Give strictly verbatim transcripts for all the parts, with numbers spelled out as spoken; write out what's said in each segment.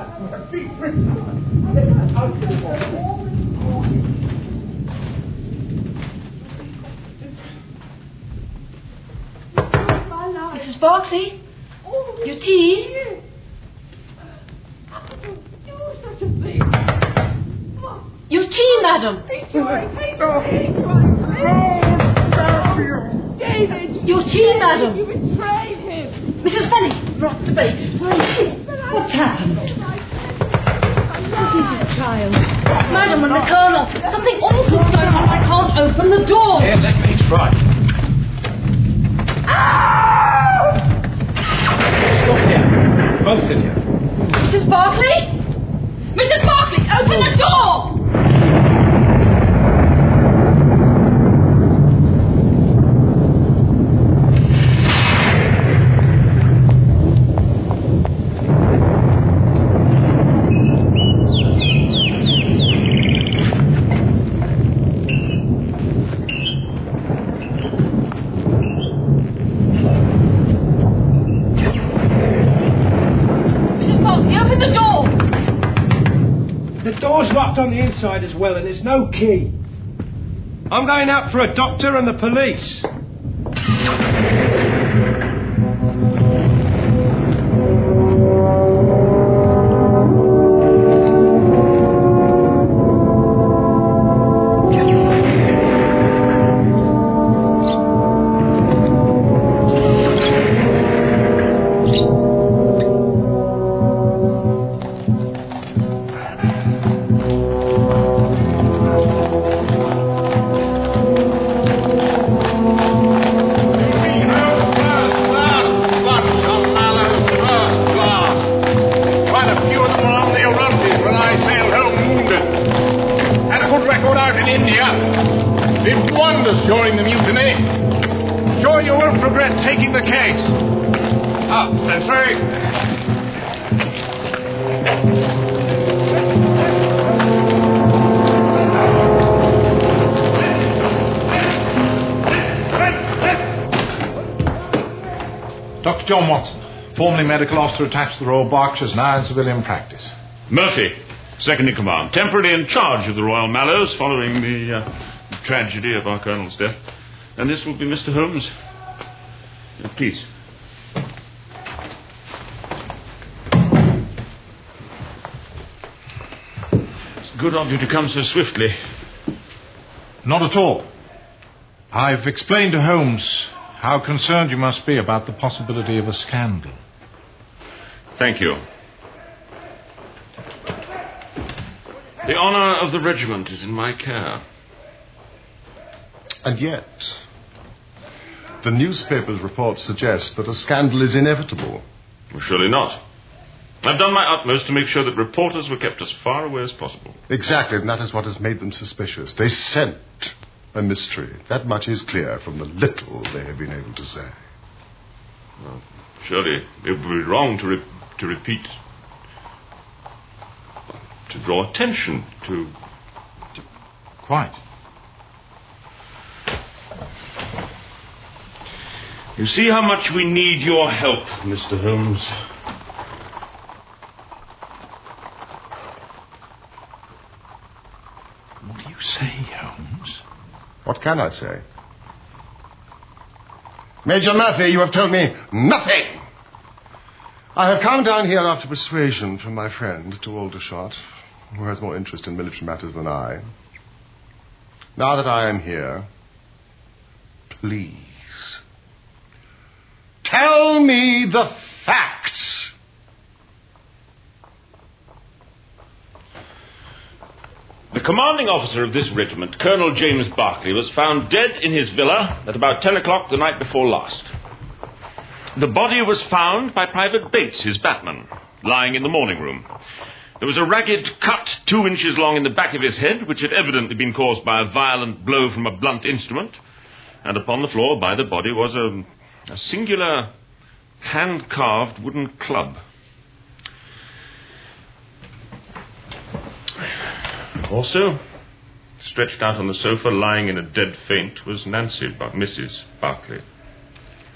Missus Barclay? Your tea? Your tea, madam. David! Your tea, madam. You betrayed him! Missus Fenny, what's the bait? What's happened? What is it, child? Madam and the Colonel, something awful's going on. I can't open the door. Here, let me try. Stop here. Both of you. Missus Barclay? Missus Barclay, open the door! On the inside as well, and there's no key. I'm going out for a doctor and the police. Doctor John Watson, formerly medical officer attached to the Royal Berkshires, now in civilian practice. Murphy, second in command, temporarily in charge of the Royal Mallows following the uh, tragedy of our Colonel's death. And this will be Mister Holmes. Uh, please. It's good of you to come so swiftly. Not at all. I've explained to Holmes how concerned you must be about the possibility of a scandal. Thank you. The honour of the regiment is in my care. And yet, the newspapers' reports suggest that a scandal is inevitable. Well, surely not. I've done my utmost to make sure that reporters were kept as far away as possible. Exactly, and that is what has made them suspicious. They scent a mystery. That much is clear from the little they have been able to say. Well, surely it would be wrong to re- to repeat, to draw attention to... to... Quite. You see how much we need your help, Mister Holmes. What do you say, Holmes? What can I say? Major Murphy, you have told me nothing. I have come down here after persuasion from my friend to Aldershot, who has more interest in military matters than I. Now that I am here, please, tell me the facts. The commanding officer of this regiment, Colonel James Berkeley, was found dead in his villa at about ten o'clock the night before last. The body was found by Private Bates, his batman, lying in the morning room. There was a ragged cut two inches long in the back of his head, which had evidently been caused by a violent blow from a blunt instrument. And upon the floor by the body was a, a singular hand-carved wooden club. Also, stretched out on the sofa, lying in a dead faint, was Nancy, Bar- Missus Berkeley.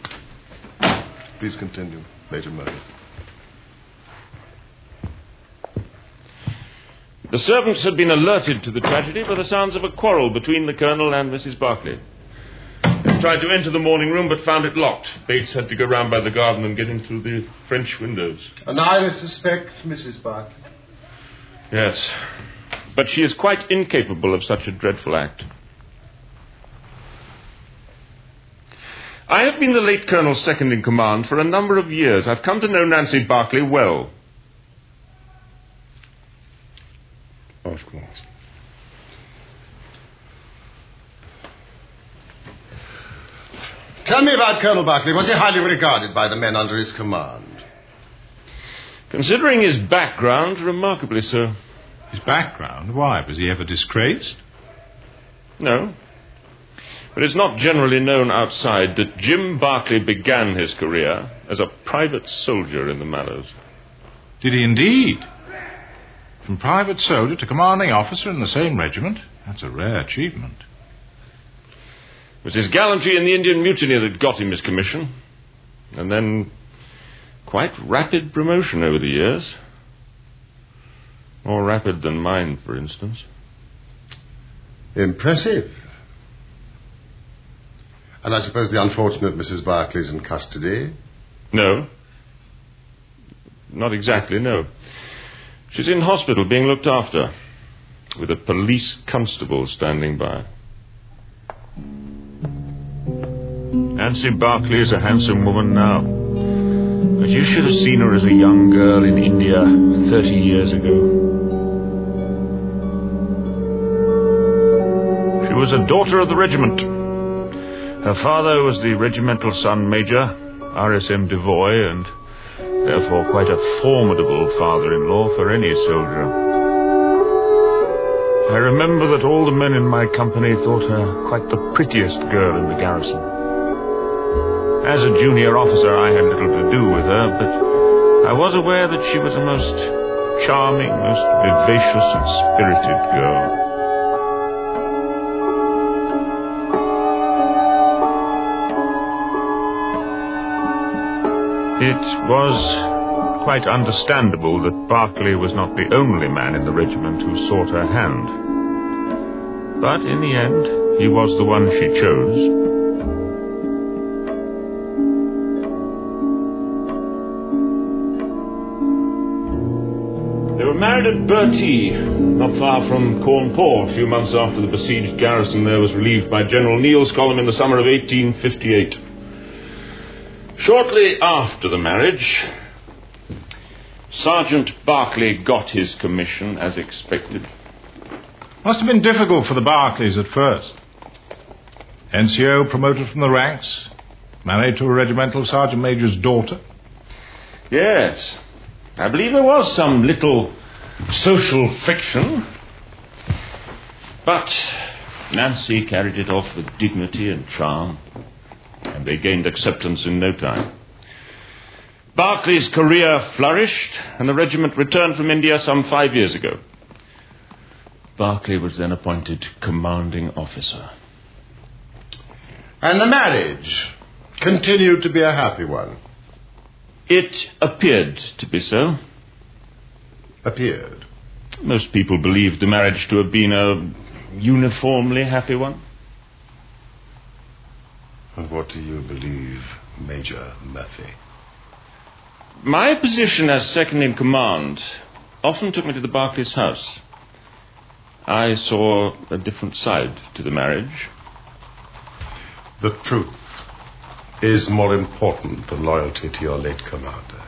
Please continue, Major Murphy. The servants had been alerted to the tragedy by the sounds of a quarrel between the Colonel and Missus Barclay. They tried to enter the morning room but found it locked. Bates had to go round by the garden and get in through the French windows. And I suspect Missus Barclay. Yes. But she is quite incapable of such a dreadful act. I have been the late Colonel's second-in-command for a number of years. I've come to know Nancy Barclay well. Of course. Tell me about Colonel Barclay. Was he highly regarded by the men under his command? Considering his background, remarkably so. His background? Why? Was he ever disgraced? No. But it's not generally known outside that Jim Barclay began his career as a private soldier in the Mallows. Did he indeed? From private soldier to commanding officer in the same regiment? That's a rare achievement. It was his gallantry in the Indian Mutiny that got him his commission. And then quite rapid promotion over the years. More rapid than mine, for instance. Impressive. And I suppose the unfortunate Missus Barclay's in custody? No. Not exactly, no. She's in hospital being looked after, with a police constable standing by. Nancy Barclay is a handsome woman now. But you should have seen her as a young girl in India thirty years ago. She was a daughter of the regiment. Her father was the regimental son major, R S M Devoy, and therefore quite a formidable father-in-law for any soldier. I remember that all the men in my company thought her quite the prettiest girl in the garrison. As a junior officer, I had little to do with her, but I was aware that she was a most charming, most vivacious and spirited girl. It was quite understandable that Barclay was not the only man in the regiment who sought her hand. But in the end, he was the one she chose. They were married at Bertie, not far from Cawnpore, a few months after the besieged garrison there was relieved by General Neil's column in the summer of eighteen fifty-eight. Shortly after the marriage, Sergeant Barclay got his commission as expected. Must have been difficult for the Barclays at first. N C O promoted from the ranks, married to a regimental sergeant major's daughter. Yes, I believe there was some little social friction. But Nancy carried it off with dignity and charm, and they gained acceptance in no time. Barclay's career flourished, and the regiment returned from India some five years ago. Barclay was then appointed commanding officer. And the marriage continued to be a happy one? It appeared to be so. Appeared? Most people believed the marriage to have been a uniformly happy one. And what do you believe, Major Murphy? My position as second-in-command often took me to the Barclays' house. I saw a different side to the marriage. The truth is more important than loyalty to your late commander.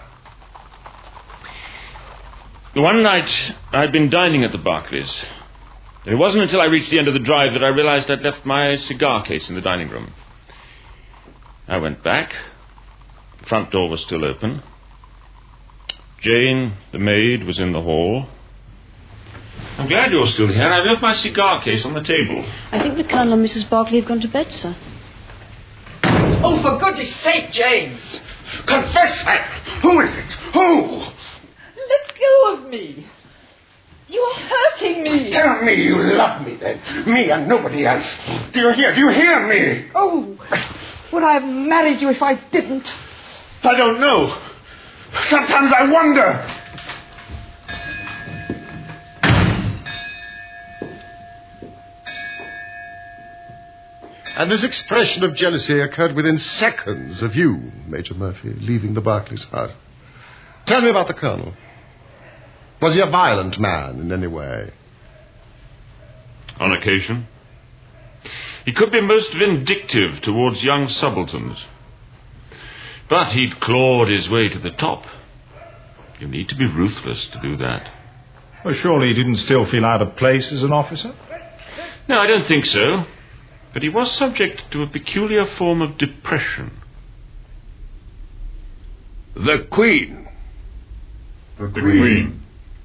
One night, I'd been dining at the Barclays. It wasn't until I reached the end of the drive that I realized I'd left my cigar case in the dining room. I went back. The front door was still open. Jane, the maid, was in the hall. I'm glad you're still here. I left my cigar case on the table. I think the Colonel and Missus Barclay have gone to bed, sir. Oh, for goodness sake, James! Confess that! Who is it? Who? Let go of me! You are hurting me! Tell me you love me, then. Me and nobody else. Do you hear? Do you hear me? Oh, would I have married you if I didn't? I don't know. Sometimes I wonder. And this expression of jealousy occurred within seconds of you, Major Murphy, leaving the Barclays hut. Tell me about the Colonel. Was he a violent man in any way? On occasion. He could be most vindictive towards young subalterns. But he'd clawed his way to the top. You need to be ruthless to do that. Well, surely he didn't still feel out of place as an officer? No, I don't think so. But he was subject to a peculiar form of depression. The Queen. The The Queen.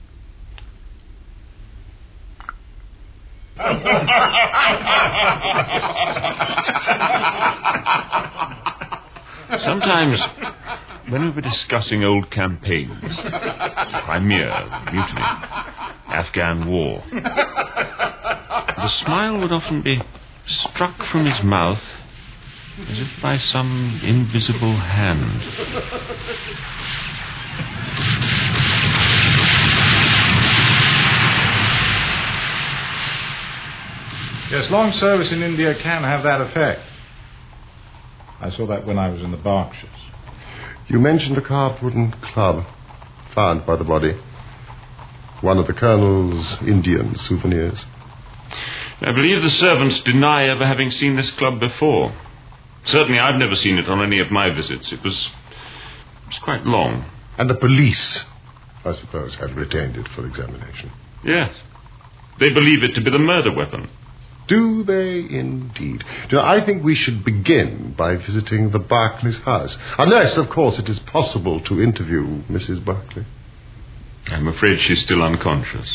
Sometimes, when we were discussing old campaigns, Crimea, Mutiny, Afghan War, the smile would often be struck from his mouth as if by some invisible hand. Yes, long service in India can have that effect. I saw that when I was in the Berkshires. You mentioned a carved wooden club found by the body. One of the Colonel's Indian souvenirs. I believe the servants deny ever having seen this club before. Certainly I've never seen it on any of my visits. It was, it was quite long. And the police, I suppose, had retained it for examination. Yes. They believe it to be the murder weapon. Do they indeed? You know, I think we should begin by visiting the Barclays house. Unless, of course, it is possible to interview Missus Barclay. I'm afraid she's still unconscious.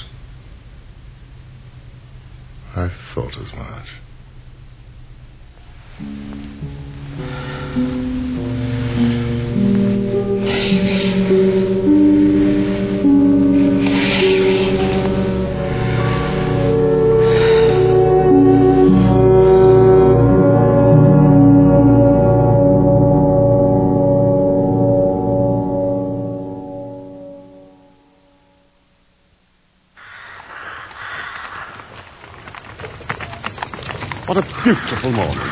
I thought as much. What a beautiful morning.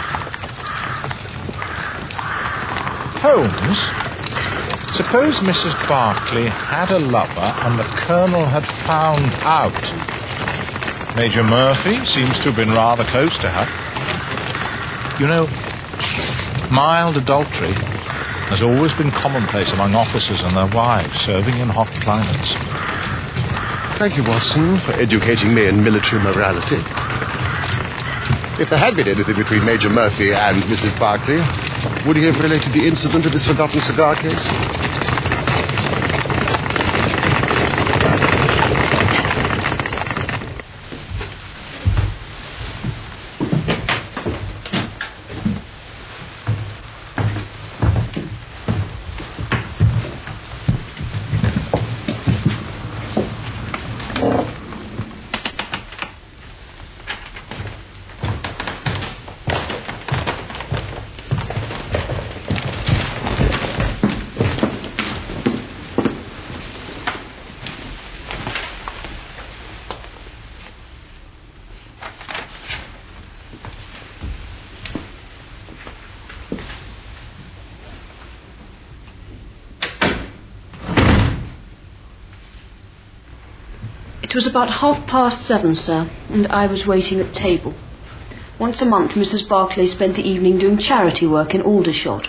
Holmes, suppose Missus Barclay had a lover and the Colonel had found out. Major Murphy seems to have been rather close to her. You know, mild adultery has always been commonplace among officers and their wives serving in hot climates. Thank you, Watson, for educating me in military morality. If there had been anything between Major Murphy and Missus Barclay, would he have related the incident of his forgotten cigar case? It was about half past seven, sir, and I was waiting at table. Once a month, Missus Barclay spent the evening doing charity work in Aldershot.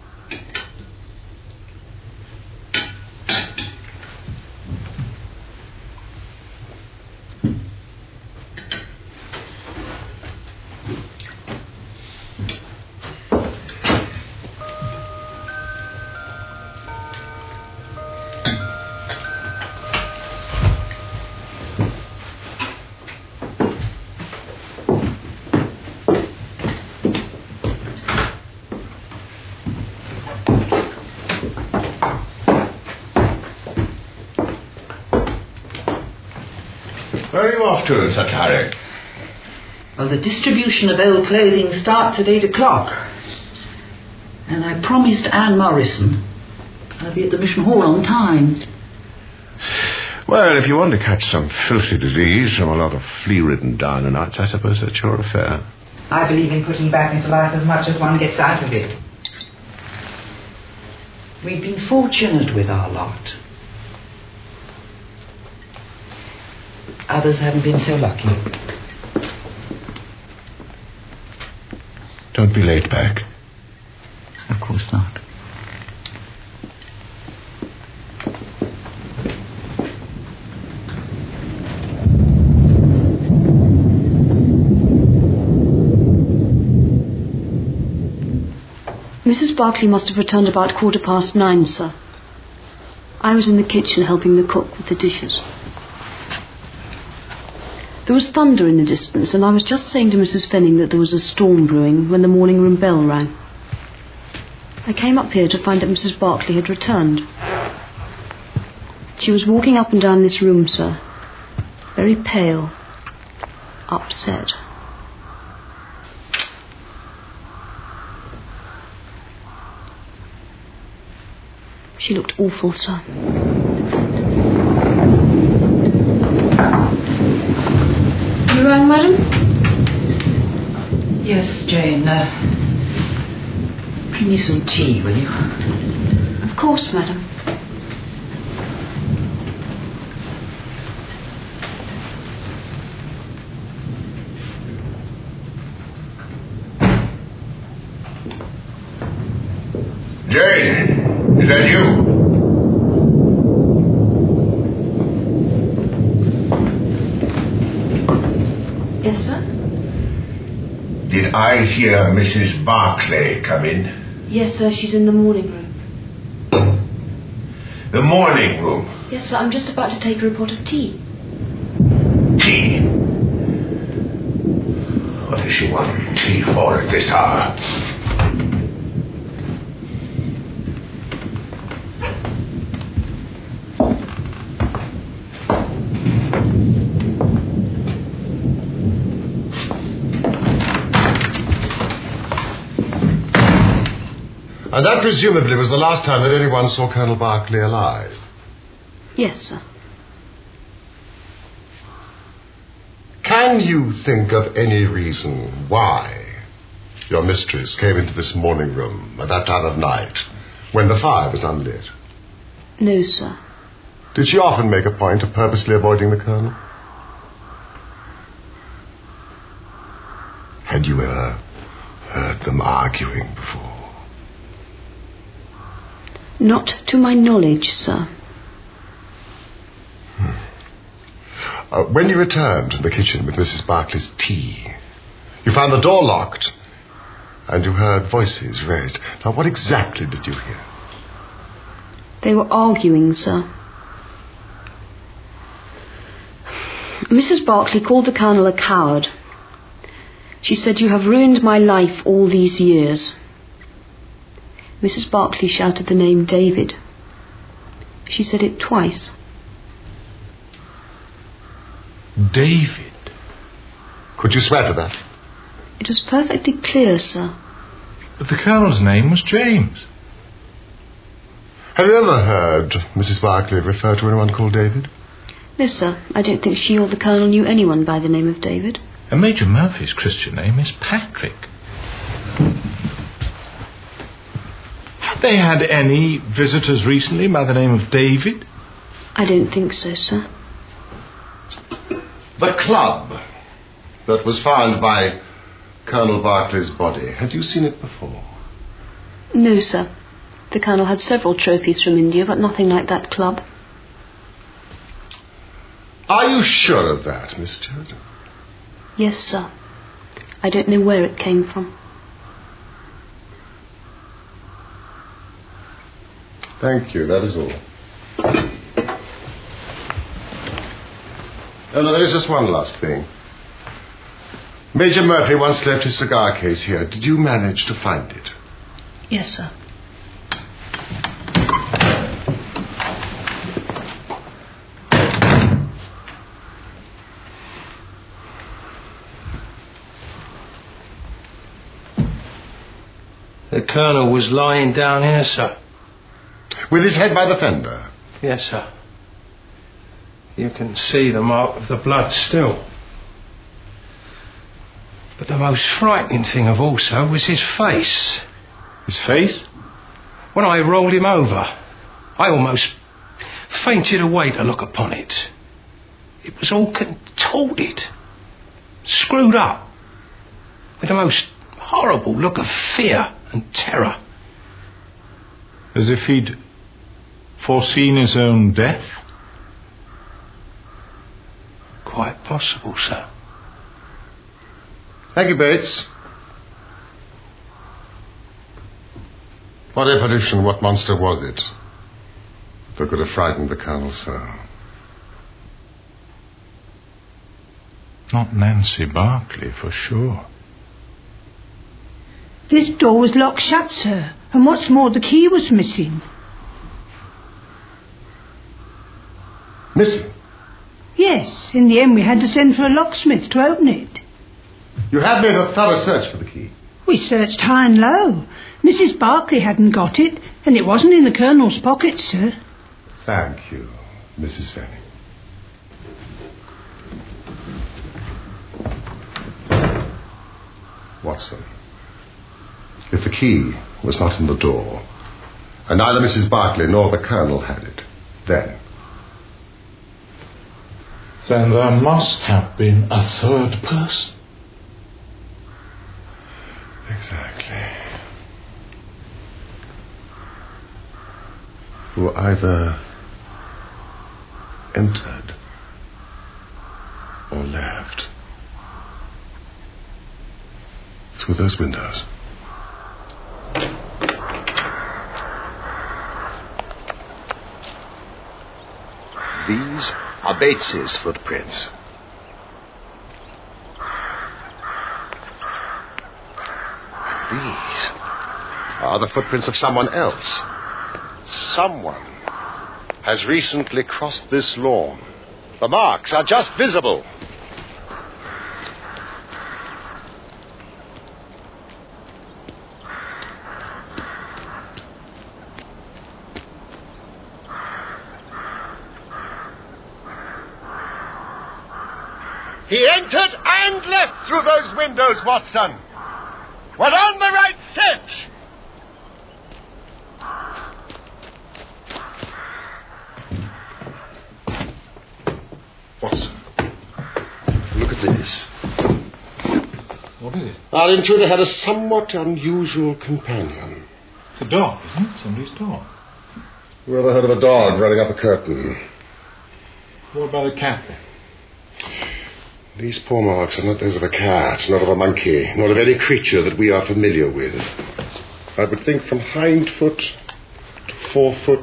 Where are you off to in such a hurry? Well, the distribution of old clothing starts at eight o'clock. And I promised Anne Morrison I'll be at the Mission Hall on time. Well, if you want to catch some filthy disease from a lot of flea-ridden diner nights, I suppose that's your affair. I believe in putting back into life as much as one gets out of it. We've been fortunate with our lot. Others haven't been so lucky. Don't be late back. Of course not. Missus Barclay must have returned about quarter past nine, sir. I was in the kitchen helping the cook with the dishes. There was thunder in the distance, and I was just saying to Missus Fenning that there was a storm brewing when the morning room bell rang. I came up here to find that Missus Barclay had returned. She was walking up and down this room, sir, very pale, upset. She looked awful, sir. You rang, madam? Yes, Jane. Uh, bring me some tea, will you? Of course, madam. Jane, is that you? Yes, sir? Did I hear Missus Barclay come in? Yes, sir, she's in the morning room. The morning room? Yes, sir, I'm just about to take her a pot of tea. Tea? What does she want tea for at this hour? And that presumably was the last time that anyone saw Colonel Barclay alive. Yes, sir. Can you think of any reason why your mistress came into this morning room at that time of night when the fire was unlit? No, sir. Did she often make a point of purposely avoiding the Colonel? Had you ever heard them arguing before? Not to my knowledge, sir. Hmm. Uh, when you returned from the kitchen with Missus Barclay's tea, you found the door locked and you heard voices raised. Now, what exactly did you hear? They were arguing, sir. Missus Barclay called the Colonel a coward. She said, "You have ruined my life all these years." Missus Barclay shouted the name David. She said it twice. David? Could you swear to that? It was perfectly clear, sir. But the Colonel's name was James. Have you ever heard Missus Barclay refer to anyone called David? No, sir. I don't think she or the Colonel knew anyone by the name of David. And Major Murphy's Christian name is Patrick. Have they had any visitors recently by the name of David? I don't think so, sir. The club that was found by Colonel Barclay's body, had you seen it before? No, sir. The Colonel had several trophies from India, but nothing like that club. Are you sure of that, Miss Stewart? Yes, sir. I don't know where it came from. Thank you, that is all. Oh, no, there is just one last thing. Major Murphy once left his cigar case here. Did you manage to find it? Yes, sir. The Colonel was lying down here, sir. With his head by the fender? Yes, sir. You can see the mark of the blood still. But the most frightening thing of all, sir, was his face. His face? When I rolled him over, I almost fainted away to look upon it. It was all contorted, screwed up, with the most horrible look of fear and terror. As if he'd foreseen his own death? Quite possible, sir. Thank you, Bates. What apparition, what monster was it that could have frightened the Colonel so? Not Nancy Barclay, for sure. This door was locked shut, sir, and what's more, the key was missing. Missing? Yes, in the end we had to send for a locksmith to open it. You have made a thorough search for the key? We searched high and low. Missus Barclay hadn't got it, and it wasn't in the Colonel's pocket, sir. Thank you, Missus Fanning. Watson, if the key was not in the door, and neither Missus Barclay nor the Colonel had it, then... Then there must have been a third person. Exactly. Who either entered or left through those windows. These are Bates's footprints. These are the footprints of someone else. Someone has recently crossed this lawn. The marks are just visible. He entered and left through those windows, Watson. We're on the right scent. Watson, look at this. What is it? Our intruder had a somewhat unusual companion. It's a dog, isn't it? Somebody's dog. You ever heard of a dog running up a curtain? What about a cat then? These paw marks are not those of a cat, not of a monkey, nor of any creature that we are familiar with. I would think from hind foot to forefoot,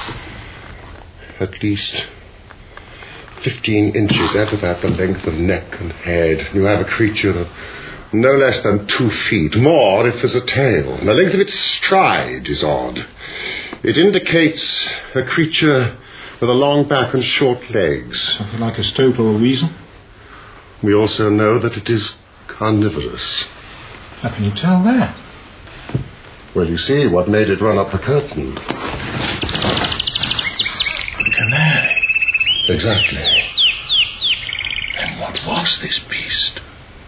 at least fifteen inches out of that, the length of neck and head. You have a creature of no less than two feet, more if there's a tail. And the length of its stride is odd. It indicates a creature with a long back and short legs. Something like a stoat or a weasel? We also know that it is carnivorous. How can you tell that? Well, you see, what made it run up the curtain? The canary. Exactly. Then what was this beast?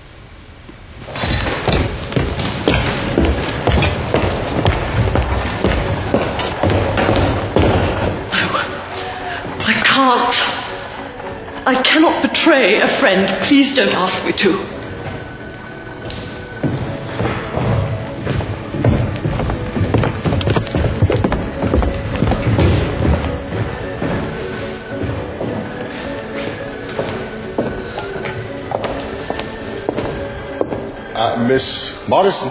I can't. I cannot betray a friend. Please don't ask me to. Uh, Miss Morrison.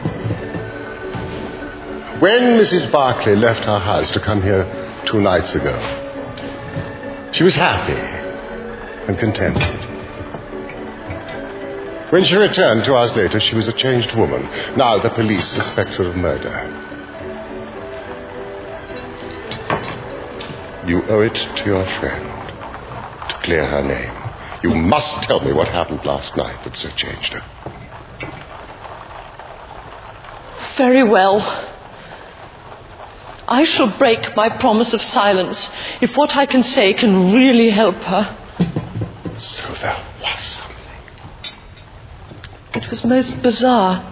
When Missus Barclay left her house to come here two nights ago, she was happy and contented. When she returned two hours later, she was a changed woman. Now the police suspect her of murder. You owe it to your friend to clear her name. You must tell me what happened last night that so changed her. Very well. I shall break my promise of silence if what I can say can really help her. So there was something. It was most bizarre.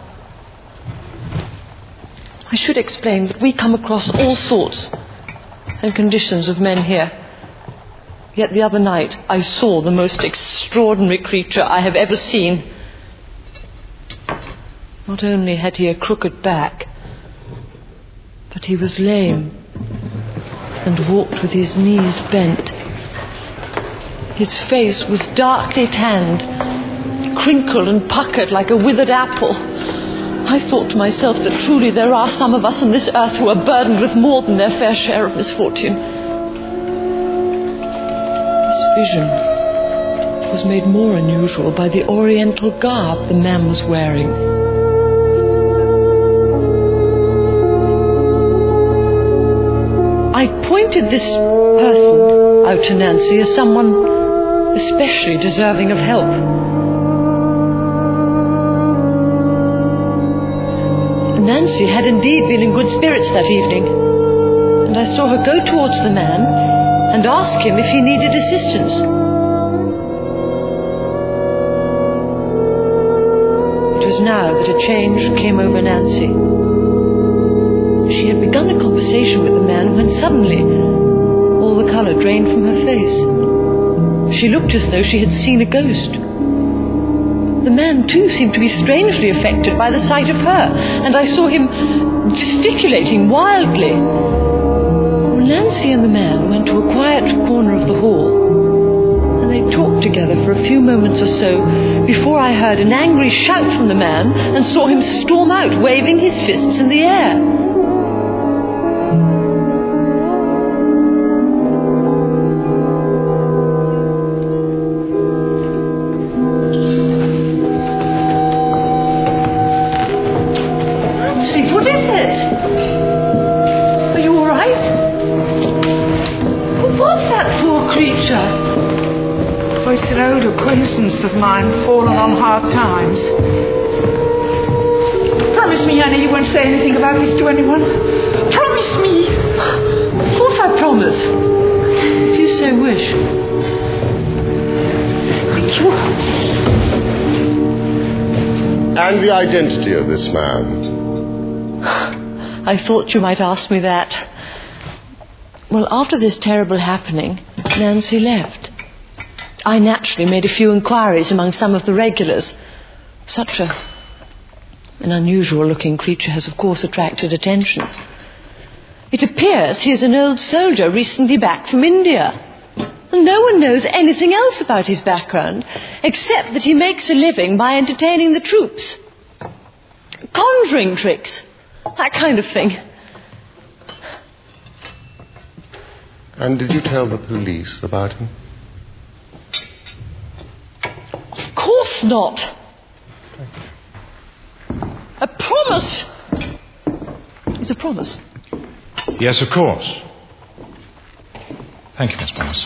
I should explain that we come across all sorts and conditions of men here. Yet the other night I saw the most extraordinary creature I have ever seen. Not only had he a crooked back, but he was lame and walked with his knees bent. His face was darkly tanned, crinkled and puckered like a withered apple. I thought to myself that truly there are some of us on this earth who are burdened with more than their fair share of misfortune. This vision was made more unusual by the oriental garb the man was wearing. I pointed this person out to Nancy as someone especially deserving of help. Nancy had indeed been in good spirits that evening, and I saw her go towards the man and ask him if he needed assistance. It was now that a change came over Nancy. She had begun a conversation with the man when suddenly all the colour drained from her face. She looked as though she had seen a ghost. The man, too, seemed to be strangely affected by the sight of her, and I saw him gesticulating wildly. Nancy and the man went to a quiet corner of the hall, and they talked together for a few moments or so before I heard an angry shout from the man and saw him storm out, waving his fists in the air. Of mine fallen on hard times. Promise me, Annie, you won't say anything about this to anyone. Promise me. Of course I promise. If you so wish. Thank you. And the identity of this man? I thought you might ask me that. Well, after this terrible happening, Nancy left. I naturally made a few inquiries among some of the regulars. Such a, an unusual-looking creature has, of course, attracted attention. It appears he is an old soldier recently back from India. And no one knows anything else about his background, except that he makes a living by entertaining the troops. Conjuring tricks, that kind of thing. And did you tell the police about him? Of course not. A promise is a promise. Yes, of course. Thank you, Miss Palliser.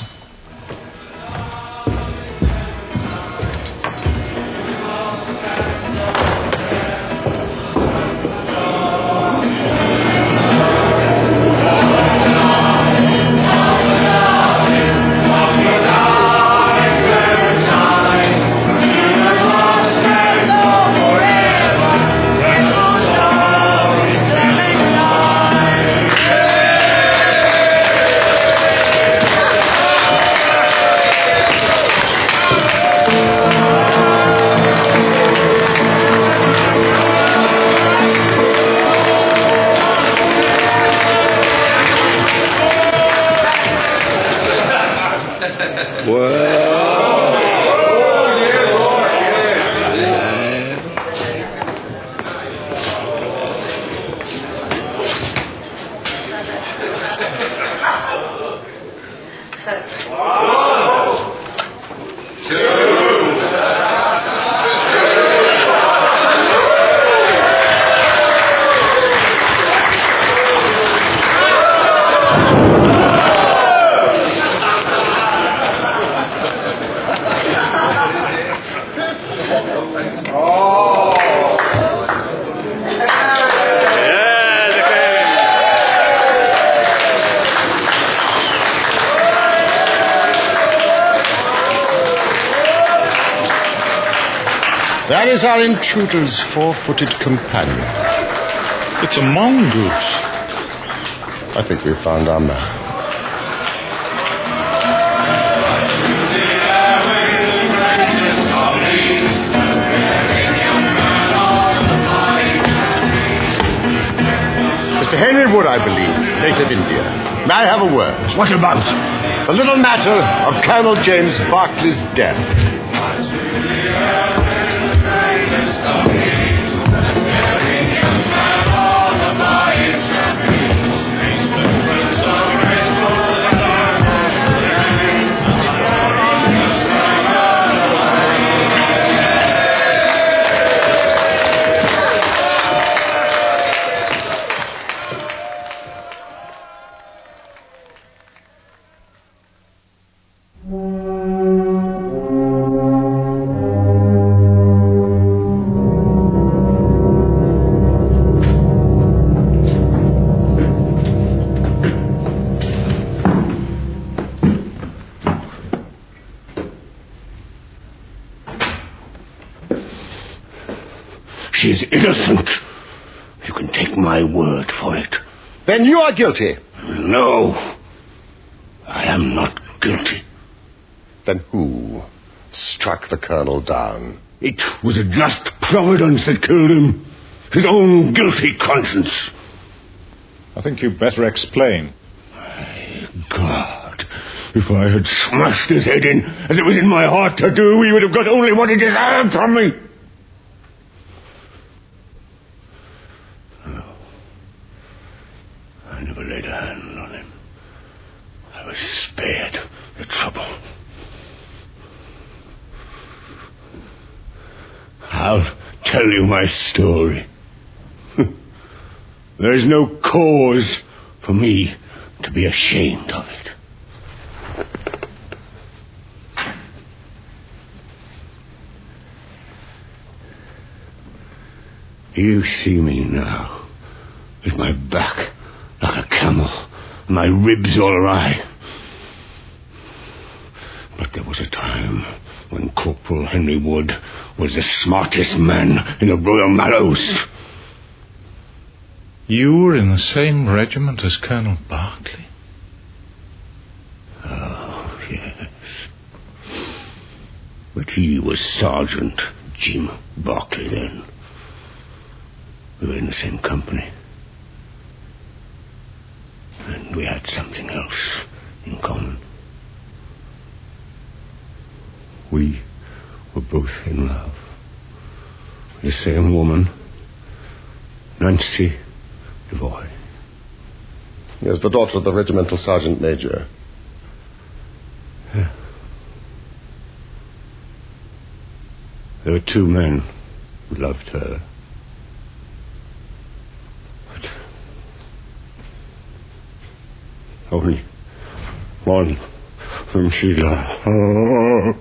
That is our intruder's four-footed companion. It's a mongoose. I think we've found our man. Mister Henry Wood, I believe, native India. May I have a word? What about? The little matter of Colonel James Berkeley's death. She's innocent. You can take my word for it. Then you are guilty. No. I am not guilty. Then who struck the colonel down? It was a just providence that killed him. His own guilty conscience. I think you'd better explain. My God. If I had smashed his head in, as it was in my heart to do, he would have got only what he deserved from me. No. I never laid a hand on him. I was spared the trouble. I'll tell you my story. There is no cause for me to be ashamed of it. You see me now, with my back like a camel, and my ribs all awry. But there was a time when Corporal Henry Wood was the smartest man in the Royal Mallows. You were in the same regiment as Colonel Berkeley? Oh, yes. But he was Sergeant Jim Berkeley then. We were in the same company. And we had something else in common. We were both in love. The same woman, Nancy Devoy. Yes, the daughter of the regimental sergeant major. Yeah. There were two men who loved her. But only one whom she loved.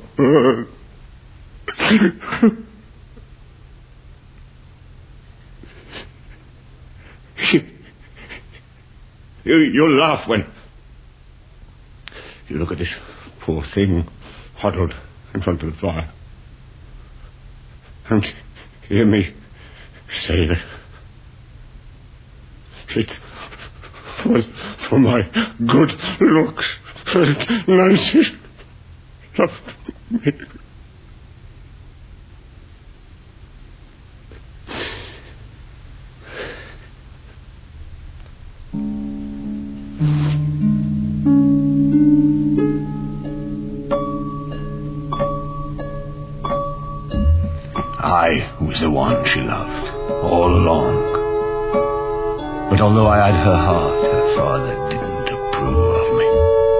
You, you'll laugh when you look at this poor thing huddled in front of the fire and hear me say that it was for my good looks that Nancy loved me. I was the one she loved, all along. But although I had her heart, her father didn't approve of me.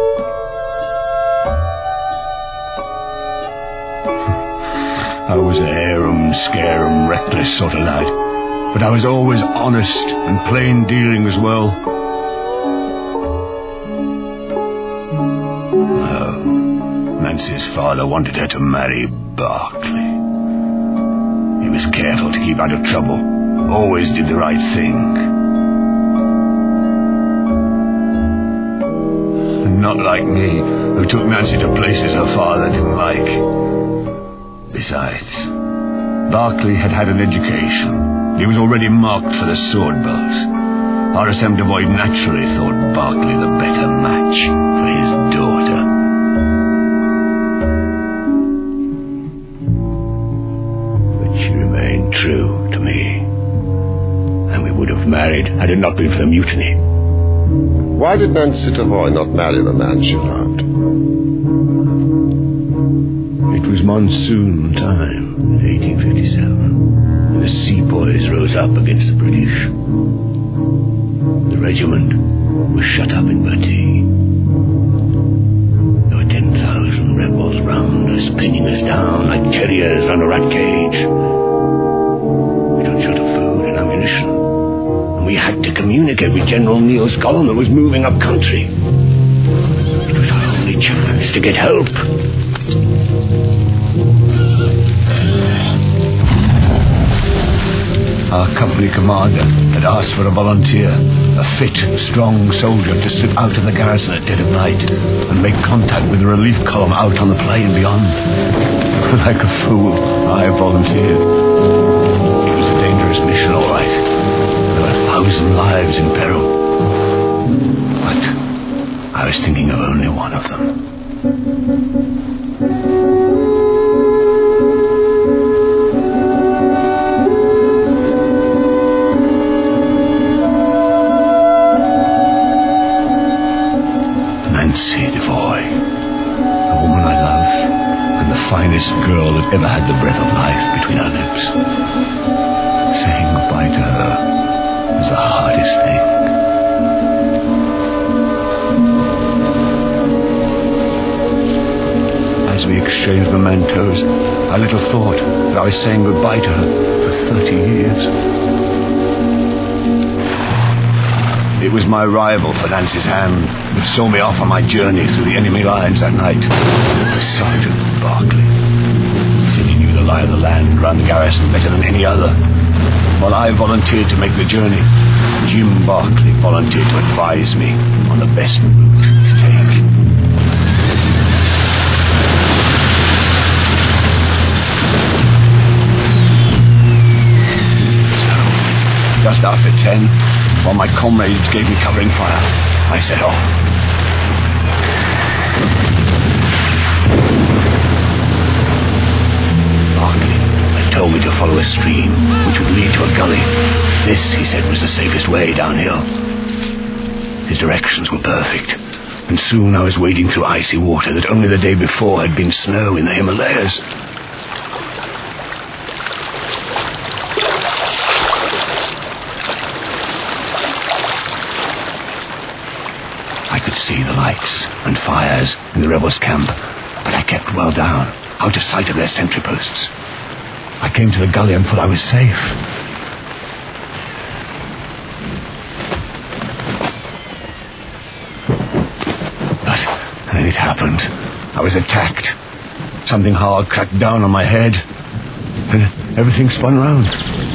I was a harum-scarum, reckless sort of lad, but I was always honest and plain dealing as well. Oh, Nancy's father wanted her to marry Berkeley. He was careful to keep out of trouble. Always did the right thing. Not like me, who took Nancy to places her father didn't like. Besides, Barclay had had an education. He was already marked for the sword belt. R S M Devoid naturally thought Barclay the better match for his daughter. But she remained true to me. And we would have married had it not been for the mutiny. Why did Nancy Devoid not marry the man she loved? It was monsoon time in eighteen fifty-seven, and the sepoys rose up against the British. The regiment was shut up in Bati. There were ten thousand rebels round us, pinning us down like terriers round a rat cage. We got short of food and ammunition, and we had to communicate with General Neil's column that was moving up country. It was our only chance to get help. Our company commander had asked for a volunteer, a fit, strong soldier to slip out of the garrison at dead of night and make contact with the relief column out on the plain beyond. Like a fool, I volunteered. It was a dangerous mission, all right. There were a thousand lives in peril. But I was thinking of only one of them. Nancy Devoy, the woman I loved, and the finest girl that ever had the breath of life between her lips. Saying goodbye to her was the hardest thing. As we exchanged mementos, I little thought that I was saying goodbye to her for thirty years. It was my rival for Nancy's hand that saw me off on my journey through the enemy lines that night. Sergeant Barclay. He said he knew the lie of the land round the garrison better than any other. While I volunteered to make the journey, Jim Barclay volunteered to advise me on the best route to take. So, just after ten, while my comrades gave me covering fire, I set off. Barclay had told me to follow a stream which would lead to a gully. This, he said, was the safest way downhill. His directions were perfect, and soon I was wading through icy water that only the day before had been snow in the Himalayas. I could see the lights and fires in the rebels' camp, but I kept well down, out of sight of their sentry posts. I came to the gully and thought I was safe. But then it happened. I was attacked. Something hard cracked down on my head, and everything spun round.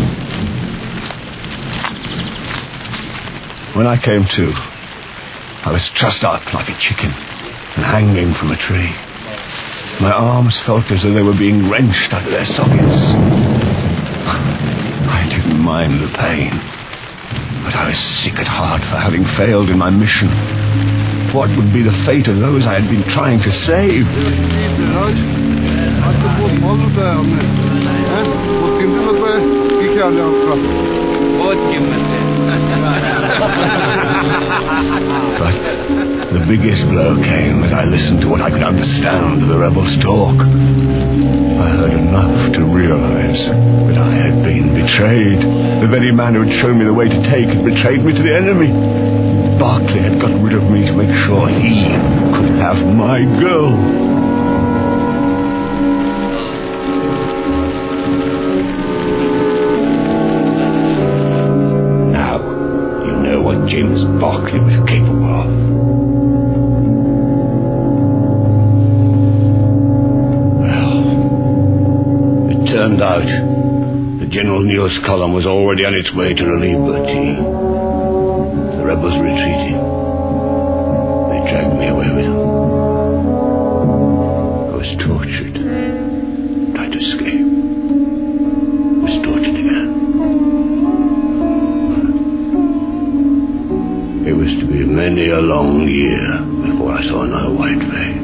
When I came to, I was trussed up like a chicken and hanging from a tree. My arms felt as though they were being wrenched out of their sockets. I didn't mind the pain, but I was sick at heart for having failed in my mission. What would be the fate of those I had been trying to save? But the biggest blow came as I listened to what I could understand of the rebels' talk. I heard enough to realize that I had been betrayed. The very man who had shown me the way to take had betrayed me to the enemy. Barclay had got rid of me to make sure he could have my girl. James Barclay was capable of. Well, it turned out that General Neil's column was already on its way to relieve Bati. The rebels were retreating. They dragged me away with them. I was tortured, tried to escape. a long year before I saw another white face.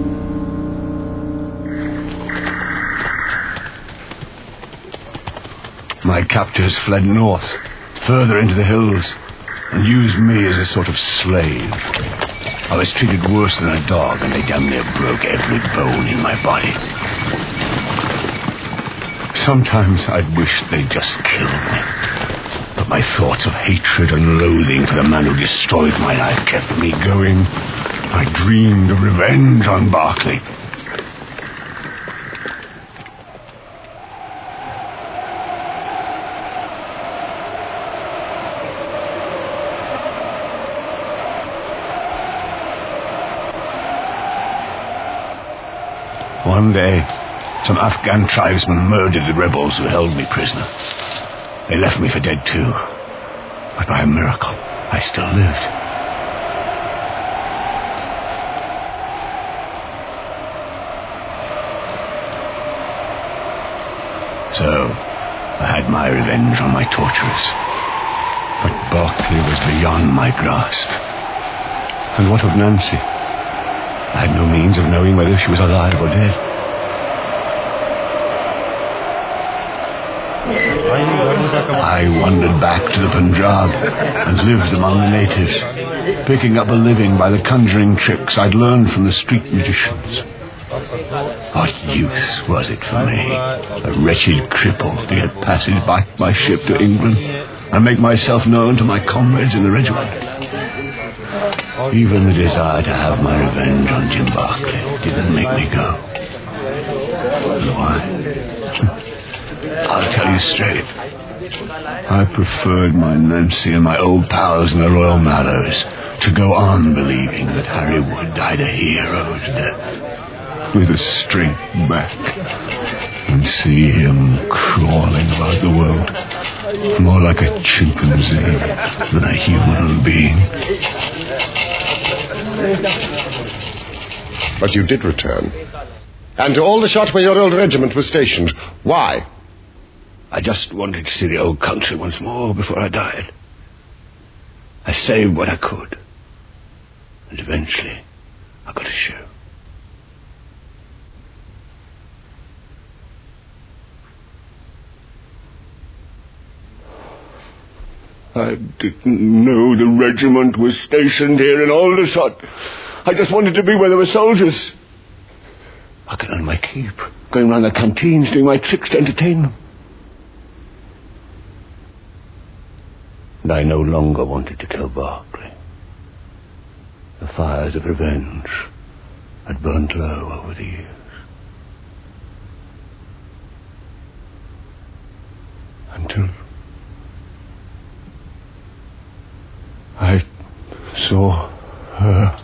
My captors fled north, further into the hills, and used me as a sort of slave. I was treated worse than a dog, and they damn near broke every bone in my body. Sometimes I'd wish they'd just killed me. But my thoughts of hatred and loathing for the man who destroyed my life kept me going. I dreamed of revenge on Berkeley. One day, some Afghan tribesmen murdered the rebels who held me prisoner. They left me for dead too. But by a miracle, I still lived. So, I had my revenge on my torturers. But Berkeley was beyond my grasp. And what of Nancy? I had no means of knowing whether she was alive or dead. I wandered back to the Punjab and lived among the natives, picking up a living by the conjuring tricks I'd learned from the street magicians. What use was it for me, a wretched cripple, to get passage back by ship to England and make myself known to my comrades in the regiment? Even the desire to have my revenge on Jim Berkeley didn't make me go. Why? I'll tell you straight. I preferred my Nancy and my old pals in the Royal Mallows to go on believing that Harry Wood died a hero's death with a straight back and see him crawling about the world more like a chimpanzee than a human being. But you did return. And to Aldershot, where your old regiment was stationed. Why? I just wanted to see the old country once more before I died. I saved what I could. And eventually, I got a show. I didn't know the regiment was stationed here in Aldershot. I just wanted to be where there were soldiers. I could earn my keep, going round the canteens doing my tricks to entertain them. And I no longer wanted to kill Berkeley. The fires of revenge had burnt low over the years. Until I saw her.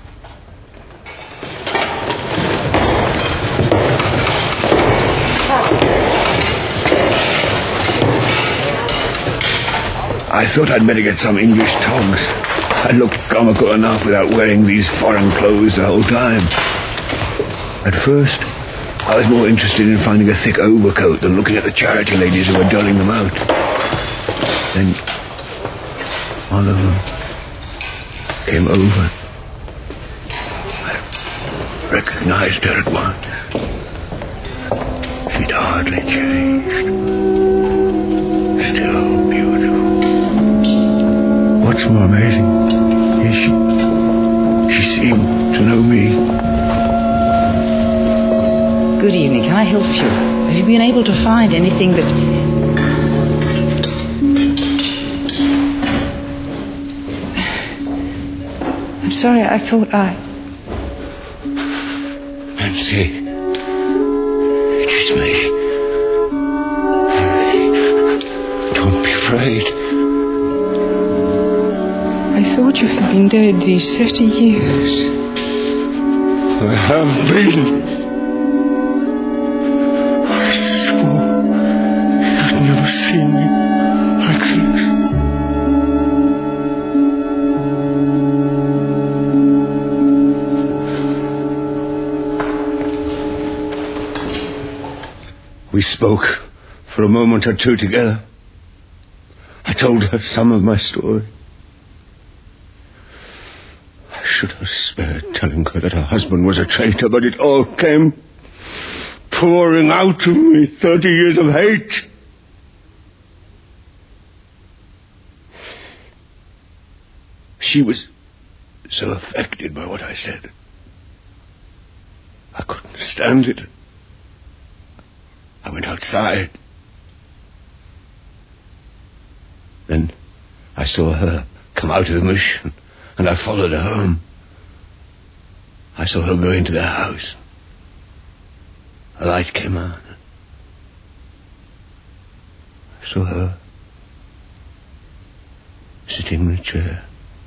I thought I'd better get some English togs. I looked comical enough without wearing these foreign clothes the whole time. At first, I was more interested in finding a thick overcoat than looking at the charity ladies who were doling them out. Then, one of them came over. I recognized her at once. She'd hardly changed. Still beautiful. What's more amazing is she, she seemed to know me. Good evening. Can I help you? Have you been able to find anything that... I'm sorry, I thought I... Nancy, it is me. Don't be afraid. I thought you had been dead these thirty years. I have been. I swore you'd never see me like this. We spoke for a moment or two together. I told her some of my story. should have spared telling her that her husband was a traitor, but it all came pouring out of me, thirty years of hate. She was so affected by what I said. I couldn't stand it. I went outside. Then I saw her come out of the mission, and I followed her home. I saw her go into their house. A light came on. I saw her sitting in a chair.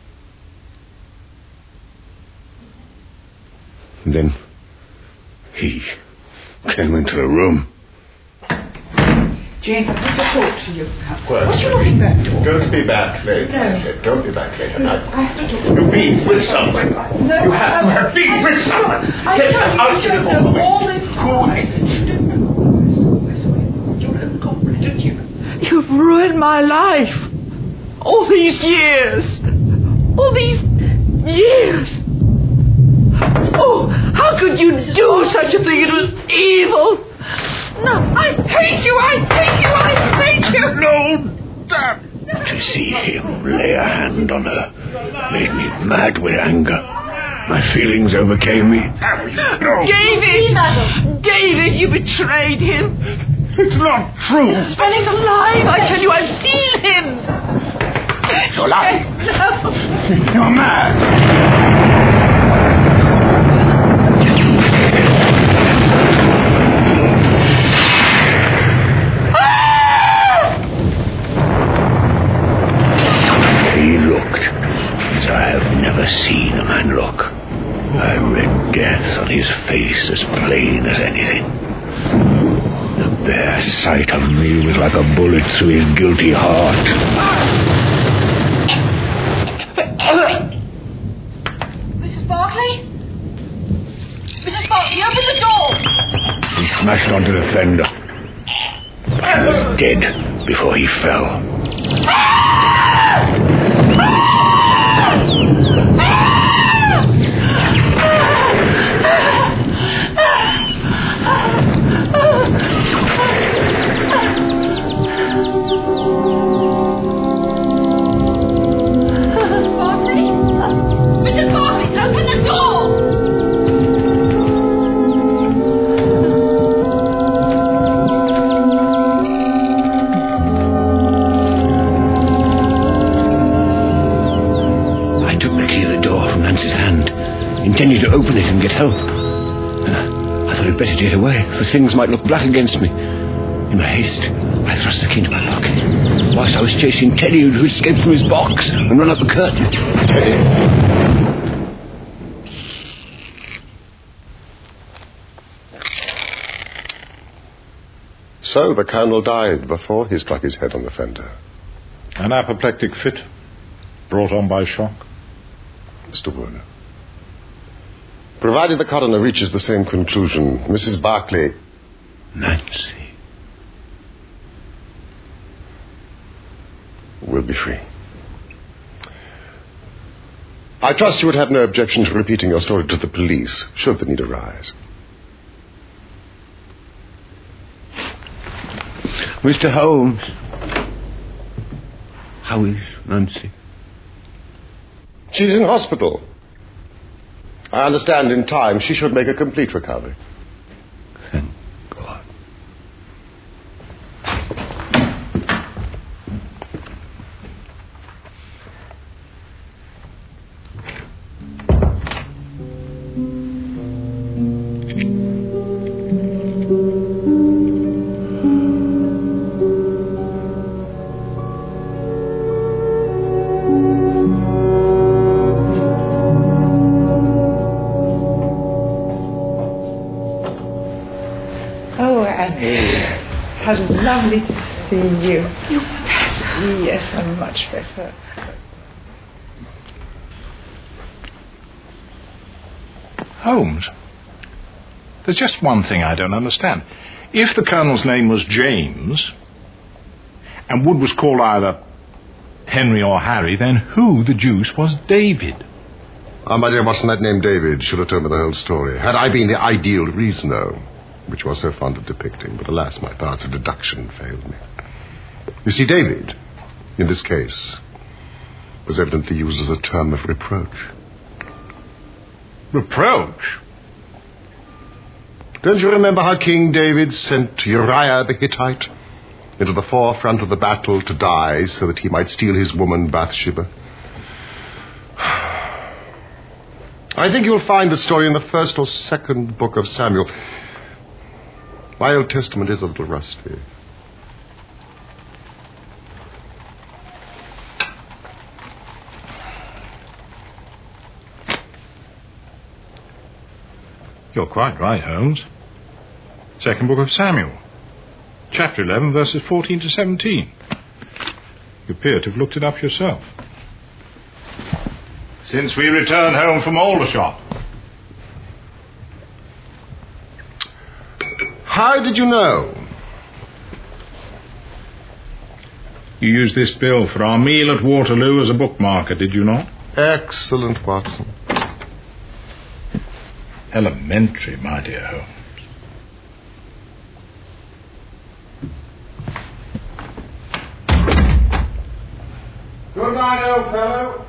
And then he came into the room. James, I've got to talk to you. Well, What's your looking back door? Don't be back late. No. I said, don't be back late. No, I have to talk. You've been with someone. No, you have, I, you have been with someone. I Get don't, out you of the don't room. know all this time. I said, you don't know all this. I swear. You're incompetent, you. You've ruined my life. All these years. All these years. Oh, how could you do such a thing? It was evil. No, I hate you, I hate you, I hate you. No, damn. To see him lay a hand on her made me mad with anger. My feelings overcame me. No. David! David, you betrayed him. It's not true. He's alive, I tell you, I've seen him. You're lying. No. You're mad. I have never seen a man look. I read death on his face as plain as anything. The bare sight of me was like a bullet through his guilty heart. Missus Barclay? Missus Barclay, open the door! He smashed onto the fender. He was dead before he fell. Intending to open it and get help. Uh, I thought I'd better get away, for things might look black against me. In my haste, I thrust the key into my pocket, whilst I was chasing Teddy, who escaped from his box and run up the curtain. Teddy! So the Colonel died before he struck his head on the fender. An apoplectic fit brought on by shock. Mister Wood, provided the coroner reaches the same conclusion, Missus Barclay... Nancy. ...will be free. I trust you would have no objection to repeating your story to the police, should the need arise. Mister Holmes. How is Nancy? She's in hospital. I understand in time she should make a complete recovery. Thank God. How lovely to see you. You're better. Yes, I'm much better. Holmes, there's just one thing I don't understand. If the Colonel's name was James, and Wood was called either Henry or Harry, then who the deuce was David? Ah, my dear Watson, that name David should have told me the whole story. Had I been the ideal reasoner, which you are so fond of depicting, but alas, my powers of deduction failed me. You see, David, in this case, was evidently used as a term of reproach. Reproach? Don't you remember how King David sent Uriah the Hittite into the forefront of the battle to die so that he might steal his woman Bathsheba? I think you'll find the story in the first or second book of Samuel. My Old Testament is a little rusty. You're quite right, Holmes. Second book of Samuel. Chapter eleven, verses fourteen to seventeen. You appear to have looked it up yourself. Since we returned home from Aldershot. How did you know? You used this bill for our meal at Waterloo as a bookmarker, did you not? Excellent, Watson. Elementary, my dear Holmes. Good night, old fellow.